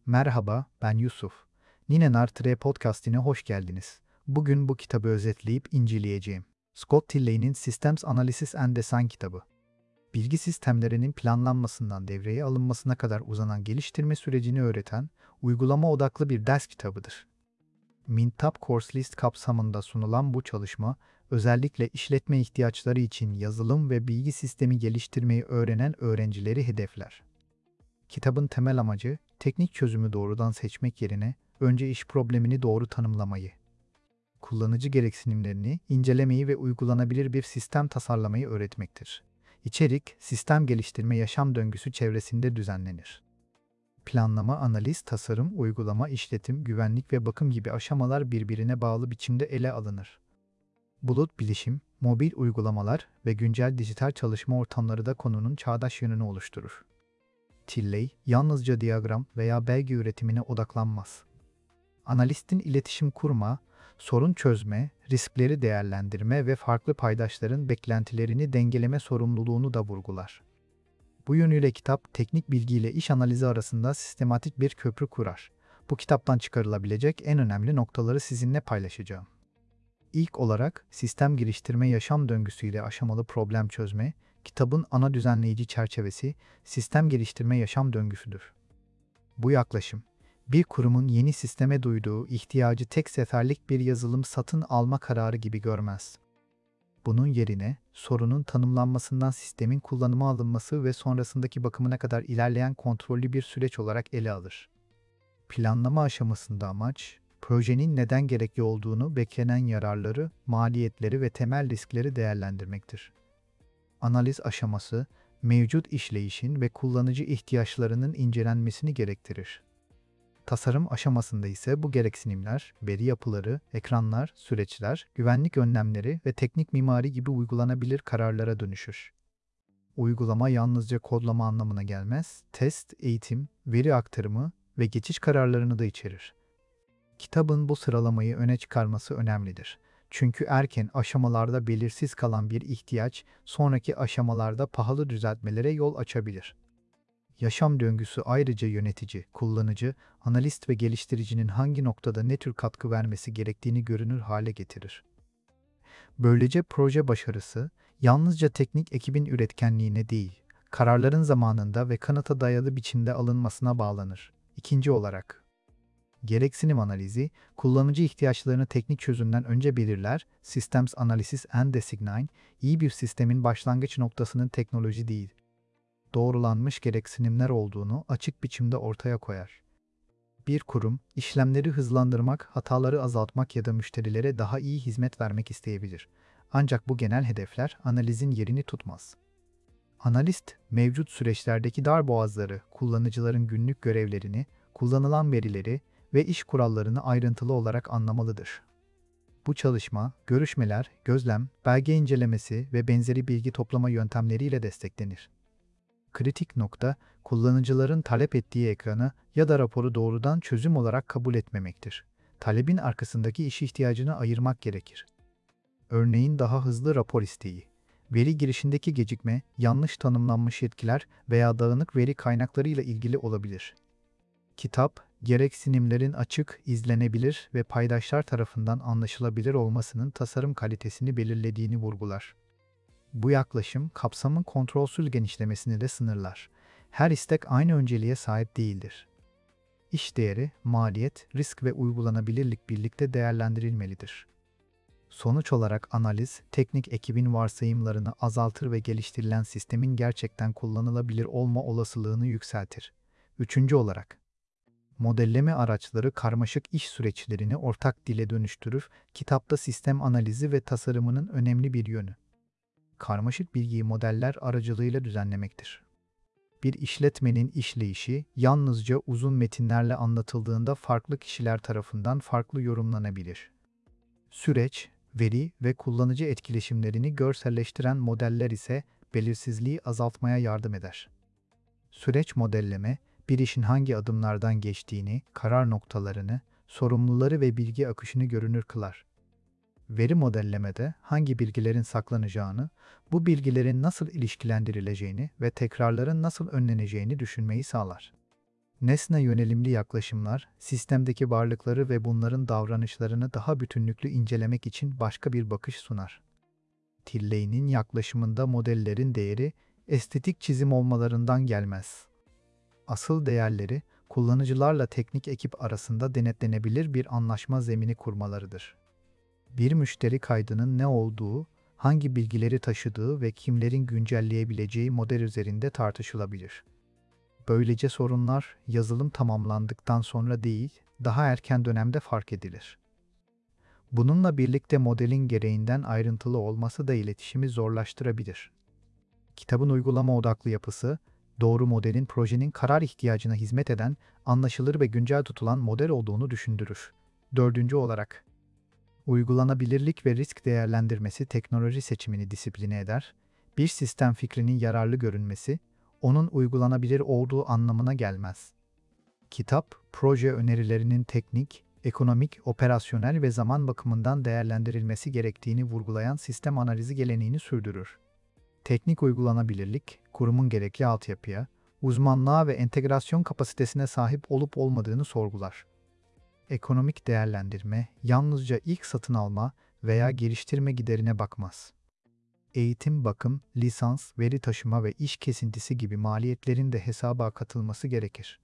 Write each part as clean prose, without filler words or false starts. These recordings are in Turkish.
Merhaba, ben Yusuf. Nine Nartre Podcast'ine hoş geldiniz. Bugün bu kitabı özetleyip inceleyeceğim. Scott Tilley'nin Systems Analysis and Design kitabı. Bilgi sistemlerinin planlanmasından devreye alınmasına kadar uzanan geliştirme sürecini öğreten, uygulama odaklı bir ders kitabıdır. Mintap Course List kapsamında sunulan bu çalışma, özellikle işletme ihtiyaçları için yazılım ve bilgi sistemi geliştirmeyi öğrenen öğrencileri hedefler. Kitabın temel amacı, teknik çözümü doğrudan seçmek yerine önce iş problemini doğru tanımlamayı, kullanıcı gereksinimlerini incelemeyi ve uygulanabilir bir sistem tasarlamayı öğretmektir. İçerik, sistem geliştirme yaşam döngüsü çevresinde düzenlenir. Planlama, analiz, tasarım, uygulama, işletim, güvenlik ve bakım gibi aşamalar birbirine bağlı biçimde ele alınır. Bulut bilişim, mobil uygulamalar ve güncel dijital çalışma ortamları da konunun çağdaş yönünü oluşturur. Tilley, yalnızca diyagram veya belge üretimine odaklanmaz. Analistin iletişim kurma, sorun çözme, riskleri değerlendirme ve farklı paydaşların beklentilerini dengeleme sorumluluğunu da vurgular. Bu yönüyle kitap, teknik bilgi ile iş analizi arasında sistematik bir köprü kurar. Bu kitaptan çıkarılabilecek en önemli noktaları sizinle paylaşacağım. İlk olarak, sistem geliştirme yaşam döngüsüyle aşamalı problem çözme, kitabın ana düzenleyici çerçevesi, sistem geliştirme yaşam döngüsüdür. Bu yaklaşım, bir kurumun yeni sisteme duyduğu ihtiyacı tek seferlik bir yazılım satın alma kararı gibi görmez. Bunun yerine, sorunun tanımlanmasından sistemin kullanıma alınması ve sonrasındaki bakımına kadar ilerleyen kontrollü bir süreç olarak ele alır. Planlama aşamasında amaç, projenin neden gerekli olduğunu, beklenen yararları, maliyetleri ve temel riskleri değerlendirmektir. Analiz aşaması, mevcut işleyişin ve kullanıcı ihtiyaçlarının incelenmesini gerektirir. Tasarım aşamasında ise bu gereksinimler, veri yapıları, ekranlar, süreçler, güvenlik önlemleri ve teknik mimari gibi uygulanabilir kararlara dönüşür. Uygulama yalnızca kodlama anlamına gelmez, test, eğitim, veri aktarımı ve geçiş kararlarını da içerir. Kitabın bu sıralamayı öne çıkarması önemlidir. Çünkü erken aşamalarda belirsiz kalan bir ihtiyaç, sonraki aşamalarda pahalı düzeltmelere yol açabilir. Yaşam döngüsü ayrıca yönetici, kullanıcı, analist ve geliştiricinin hangi noktada ne tür katkı vermesi gerektiğini görünür hale getirir. Böylece proje başarısı, yalnızca teknik ekibin üretkenliğine değil, kararların zamanında ve kanıta dayalı biçimde alınmasına bağlanır. İkinci olarak, gereksinim analizi, kullanıcı ihtiyaçlarını teknik çözümden önce belirler, Systems Analysis and Design, iyi bir sistemin başlangıç noktasının teknoloji değil, doğrulanmış gereksinimler olduğunu açık biçimde ortaya koyar. Bir kurum, işlemleri hızlandırmak, hataları azaltmak ya da müşterilere daha iyi hizmet vermek isteyebilir. Ancak bu genel hedefler analizin yerini tutmaz. Analist, mevcut süreçlerdeki darboğazları, kullanıcıların günlük görevlerini, kullanılan verileri ve iş kurallarını ayrıntılı olarak anlamalıdır. Bu çalışma, görüşmeler, gözlem, belge incelemesi ve benzeri bilgi toplama yöntemleriyle desteklenir. Kritik nokta, kullanıcıların talep ettiği ekranı ya da raporu doğrudan çözüm olarak kabul etmemektir. Talebin arkasındaki iş ihtiyacını ayırmak gerekir. Örneğin daha hızlı rapor isteği, veri girişindeki gecikme, yanlış tanımlanmış yetkiler veya dağınık veri kaynaklarıyla ilgili olabilir. Kitap, gereksinimlerin açık, izlenebilir ve paydaşlar tarafından anlaşılabilir olmasının tasarım kalitesini belirlediğini vurgular. Bu yaklaşım, kapsamın kontrolsüz genişlemesini de sınırlar. Her istek aynı önceliğe sahip değildir. İş değeri, maliyet, risk ve uygulanabilirlik birlikte değerlendirilmelidir. Sonuç olarak analiz, teknik ekibin varsayımlarını azaltır ve geliştirilen sistemin gerçekten kullanılabilir olma olasılığını yükseltir. Üçüncü olarak, modelleme araçları karmaşık iş süreçlerini ortak dile dönüştürür, kitapta sistem analizi ve tasarımının önemli bir yönü. Karmaşık bilgiyi modeller aracılığıyla düzenlemektir. Bir işletmenin işleyişi yalnızca uzun metinlerle anlatıldığında farklı kişiler tarafından farklı yorumlanabilir. Süreç, veri ve kullanıcı etkileşimlerini görselleştiren modeller ise belirsizliği azaltmaya yardım eder. Süreç modelleme, bir işin hangi adımlardan geçtiğini, karar noktalarını, sorumluları ve bilgi akışını görünür kılar. Veri modellemede hangi bilgilerin saklanacağını, bu bilgilerin nasıl ilişkilendirileceğini ve tekrarların nasıl önleneceğini düşünmeyi sağlar. Nesne yönelimli yaklaşımlar, sistemdeki varlıkları ve bunların davranışlarını daha bütünlüklü incelemek için başka bir bakış sunar. Tilley'nin yaklaşımında modellerin değeri, estetik çizim olmalarından gelmez. Asıl değerleri, kullanıcılarla teknik ekip arasında denetlenebilir bir anlaşma zemini kurmalarıdır. Bir müşteri kaydının ne olduğu, hangi bilgileri taşıdığı ve kimlerin güncelleyebileceği model üzerinde tartışılabilir. Böylece sorunlar yazılım tamamlandıktan sonra değil, daha erken dönemde fark edilir. Bununla birlikte modelin gereğinden ayrıntılı olması da iletişimi zorlaştırabilir. Kitabın uygulama odaklı yapısı, doğru modelin projenin karar ihtiyacına hizmet eden, anlaşılır ve güncel tutulan model olduğunu düşündürür. Dördüncü olarak, uygulanabilirlik ve risk değerlendirmesi teknoloji seçimini disipline eder. Bir sistem fikrinin yararlı görünmesi, onun uygulanabilir olduğu anlamına gelmez. Kitap, proje önerilerinin teknik, ekonomik, operasyonel ve zaman bakımından değerlendirilmesi gerektiğini vurgulayan sistem analizi geleneğini sürdürür. Teknik uygulanabilirlik, kurumun gerekli altyapıya, uzmanlığa ve entegrasyon kapasitesine sahip olup olmadığını sorgular. Ekonomik değerlendirme, yalnızca ilk satın alma veya geliştirme giderine bakmaz. Eğitim, bakım, lisans, veri taşıma ve iş kesintisi gibi maliyetlerin de hesaba katılması gerekir.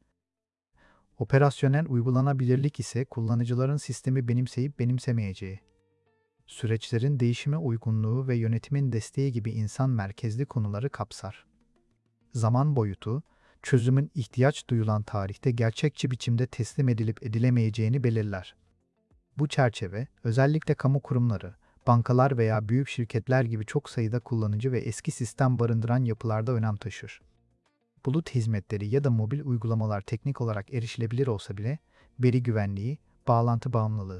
Operasyonel uygulanabilirlik ise kullanıcıların sistemi benimseyip benimsemeyeceği, süreçlerin değişime uygunluğu ve yönetimin desteği gibi insan merkezli konuları kapsar. Zaman boyutu, çözümün ihtiyaç duyulan tarihte gerçekçi biçimde teslim edilip edilemeyeceğini belirler. Bu çerçeve, özellikle kamu kurumları, bankalar veya büyük şirketler gibi çok sayıda kullanıcı ve eski sistem barındıran yapılarda önem taşır. Bulut hizmetleri ya da mobil uygulamalar teknik olarak erişilebilir olsa bile, veri güvenliği, bağlantı bağımlılığı,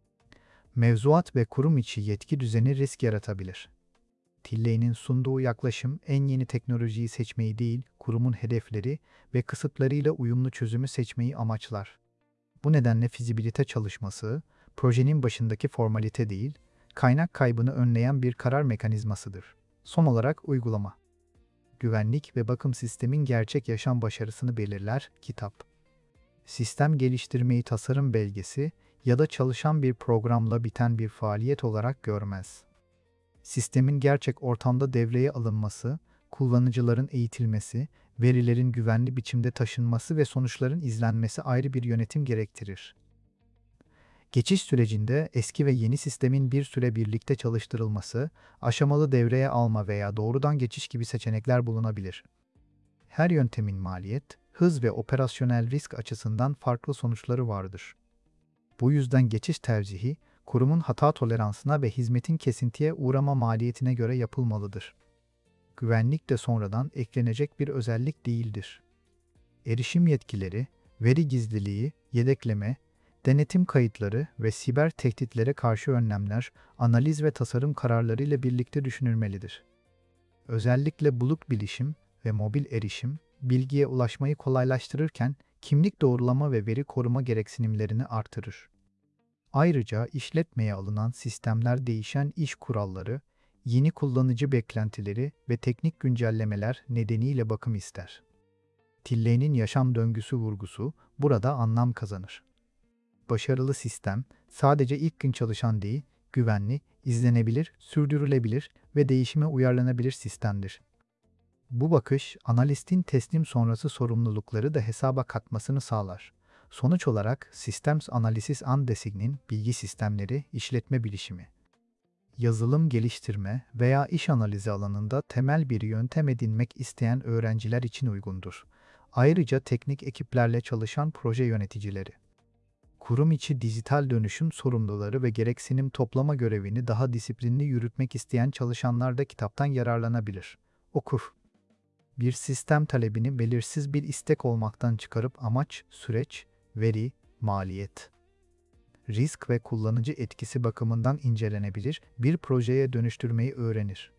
mevzuat ve kurum içi yetki düzeni risk yaratabilir. Tilley'nin sunduğu yaklaşım en yeni teknolojiyi seçmeyi değil, kurumun hedefleri ve kısıtlarıyla uyumlu çözümü seçmeyi amaçlar. Bu nedenle fizibilite çalışması, projenin başındaki formalite değil, kaynak kaybını önleyen bir karar mekanizmasıdır. Son olarak uygulama. Güvenlik ve bakım sistemin gerçek yaşam başarısını belirler kitap. Sistem geliştirmeyi tasarım belgesi ya da çalışan bir programla biten bir faaliyet olarak görmez. Sistemin gerçek ortamda devreye alınması, kullanıcıların eğitilmesi, verilerin güvenli biçimde taşınması ve sonuçların izlenmesi ayrı bir yönetim gerektirir. Geçiş sürecinde eski ve yeni sistemin bir süre birlikte çalıştırılması, aşamalı devreye alma veya doğrudan geçiş gibi seçenekler bulunabilir. Her yöntemin maliyet, hız ve operasyonel risk açısından farklı sonuçları vardır. Bu yüzden geçiş tercihi, kurumun hata toleransına ve hizmetin kesintiye uğrama maliyetine göre yapılmalıdır. Güvenlik de sonradan eklenecek bir özellik değildir. Erişim yetkileri, veri gizliliği, yedekleme, denetim kayıtları ve siber tehditlere karşı önlemler, analiz ve tasarım kararları ile birlikte düşünülmelidir. Özellikle bulut bilişim ve mobil erişim, bilgiye ulaşmayı kolaylaştırırken kimlik doğrulama ve veri koruma gereksinimlerini artırır. Ayrıca işletmeye alınan sistemler değişen iş kuralları, yeni kullanıcı beklentileri ve teknik güncellemeler nedeniyle bakım ister. Tilley'nin yaşam döngüsü vurgusu burada anlam kazanır. Başarılı sistem sadece ilk gün çalışan değil, güvenli, izlenebilir, sürdürülebilir ve değişime uyarlanabilir sistemdir. Bu bakış, analistin teslim sonrası sorumlulukları da hesaba katmasını sağlar. Sonuç olarak Systems Analysis and Design'in bilgi sistemleri, işletme bilişimi, yazılım geliştirme veya iş analizi alanında temel bir yöntem edinmek isteyen öğrenciler için uygundur. Ayrıca teknik ekiplerle çalışan proje yöneticileri, kurum içi dijital dönüşüm sorumluları ve gereksinim toplama görevini daha disiplinli yürütmek isteyen çalışanlar da kitaptan yararlanabilir. Okur. Bir sistem talebini belirsiz bir istek olmaktan çıkarıp amaç, süreç, veri, maliyet, risk ve kullanıcı etkisi bakımından incelenebilir bir projeye dönüştürmeyi öğrenir.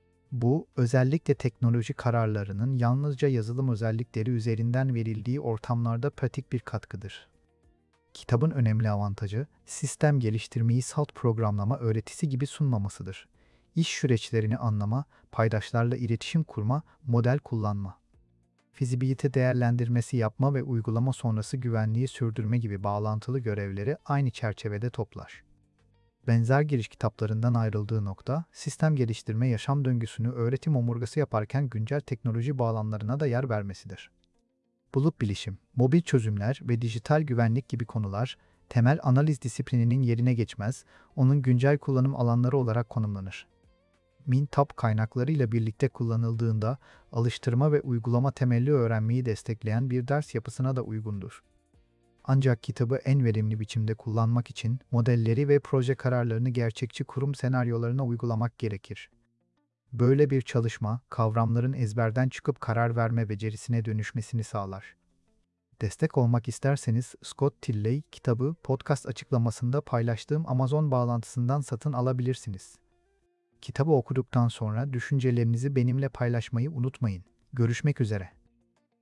Bu, özellikle teknoloji kararlarının yalnızca yazılım özellikleri üzerinden verildiği ortamlarda pratik bir katkıdır. Kitabın önemli avantajı, sistem geliştirmeyi salt programlama öğretisi gibi sunmamasıdır. İş süreçlerini anlama, paydaşlarla iletişim kurma, model kullanma. Fizibilite değerlendirmesi yapma ve uygulama sonrası güvenliği sürdürme gibi bağlantılı görevleri aynı çerçevede toplar. Benzer giriş kitaplarından ayrıldığı nokta, sistem geliştirme yaşam döngüsünü öğretim omurgası yaparken güncel teknoloji bağlamlarına da yer vermesidir. Bulut bilişim, mobil çözümler ve dijital güvenlik gibi konular, temel analiz disiplininin yerine geçmez, onun güncel kullanım alanları olarak konumlanır. MinTap kaynaklarıyla birlikte kullanıldığında, alıştırma ve uygulama temelli öğrenmeyi destekleyen bir ders yapısına da uygundur. Ancak kitabı en verimli biçimde kullanmak için modelleri ve proje kararlarını gerçekçi kurum senaryolarına uygulamak gerekir. Böyle bir çalışma, kavramların ezberden çıkıp karar verme becerisine dönüşmesini sağlar. Destek olmak isterseniz Scott Tilley kitabı podcast açıklamasında paylaştığım Amazon bağlantısından satın alabilirsiniz. Kitabı okuduktan sonra düşüncelerinizi benimle paylaşmayı unutmayın. Görüşmek üzere.